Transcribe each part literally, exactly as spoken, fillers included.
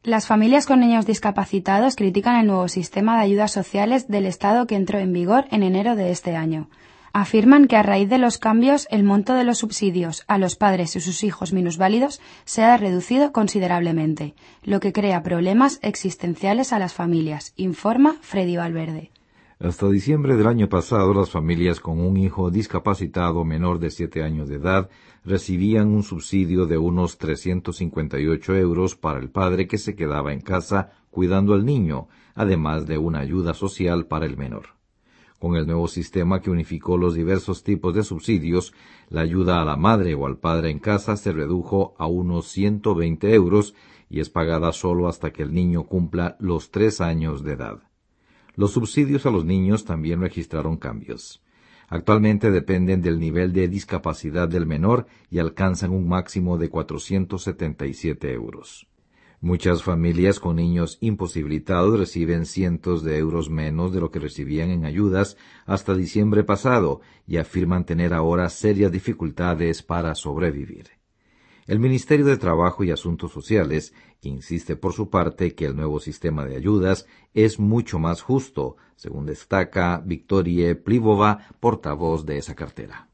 Las familias con niños discapacitados critican el nuevo sistema de ayudas sociales del Estado que entró en vigor en enero de este año. Afirman que a raíz de los cambios el monto de los subsidios a los padres y sus hijos minusválidos se ha reducido considerablemente, lo que crea problemas existenciales a las familias, informa Freddy Valverde. Hasta diciembre del año pasado, las familias con un hijo discapacitado menor de siete años de edad recibían un subsidio de unos trescientos cincuenta y ocho euros para el padre que se quedaba en casa cuidando al niño, además de una ayuda social para el menor. Con el nuevo sistema que unificó los diversos tipos de subsidios, la ayuda a la madre o al padre en casa se redujo a unos ciento veinte euros y es pagada solo hasta que el niño cumpla los tres años de edad. Los subsidios a los niños también registraron cambios. Actualmente dependen del nivel de discapacidad del menor y alcanzan un máximo de cuatrocientos setenta y siete euros. Muchas familias con niños imposibilitados reciben cientos de euros menos de lo que recibían en ayudas hasta diciembre pasado y afirman tener ahora serias dificultades para sobrevivir. El Ministerio de Trabajo y Asuntos Sociales insiste por su parte que el nuevo sistema de ayudas es mucho más justo, según destaca Viktorie Plivova, portavoz de esa cartera.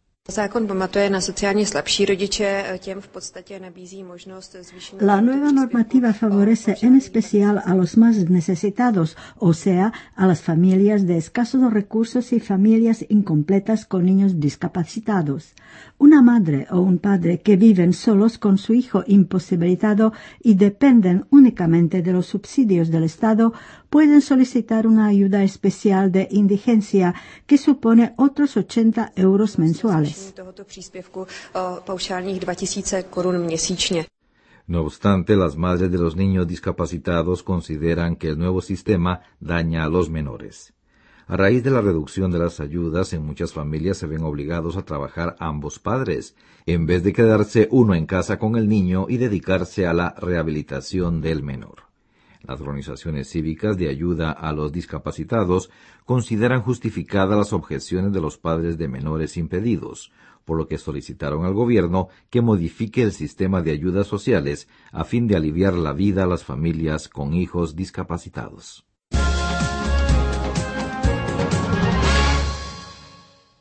La nueva normativa favorece en especial a los más necesitados, o sea, a las familias de escasos recursos y familias incompletas con niños discapacitados. Una madre o un padre que viven solos con su hijo imposibilitado y dependen únicamente de los subsidios del Estado pueden solicitar una ayuda especial de indigencia que supone otros ochenta euros mensuales. No obstante, las madres de los niños discapacitados consideran que el nuevo sistema daña a los menores. A raíz de la reducción de las ayudas, en muchas familias se ven obligados a trabajar ambos padres, en vez de quedarse uno en casa con el niño y dedicarse a la rehabilitación del menor. Las organizaciones cívicas de ayuda a los discapacitados consideran justificadas las objeciones de los padres de menores impedidos, por lo que solicitaron al gobierno que modifique el sistema de ayudas sociales a fin de aliviar la vida a las familias con hijos discapacitados.